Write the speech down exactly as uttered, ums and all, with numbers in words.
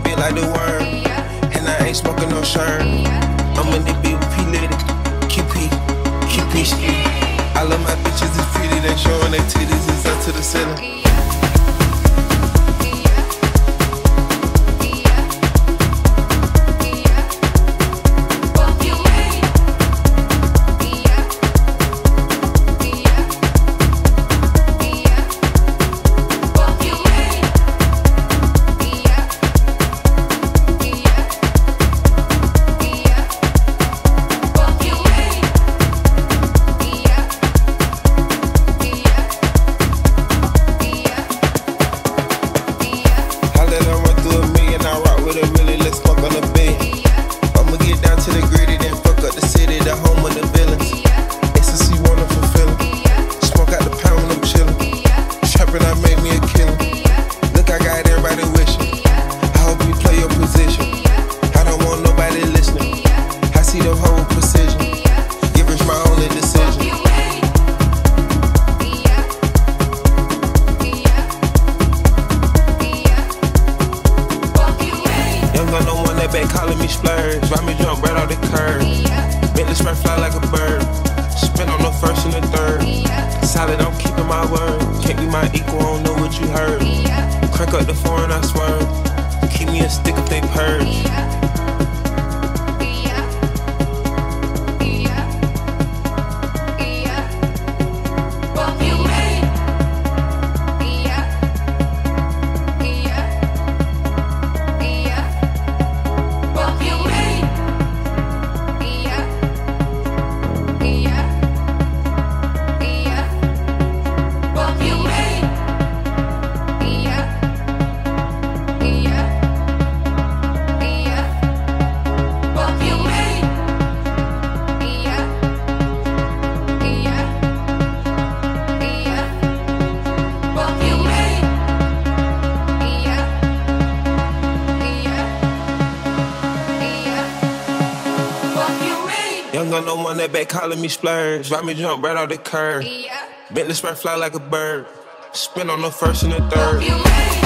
bit like the worm. And I ain't smoking no sherm. I'm in the beat with P. Litty, Q P, Q P ski. I love my bitches, it's pretty, they showing their titties, it's up to the ceiling. Calling me splurge, ride me jump right off the curb. Make the spread fly like a bird. Spin on the first and the third. Solid, I'm keeping my word. Can't be my equal, I don't know what you heard. Crank up the foreign, I swerve. Keep me a stick if they purge. Young gun, no one that back calling me splurge. Ride me jump right off the curb. Bentley spread fly like a bird. Spin on the first and the third.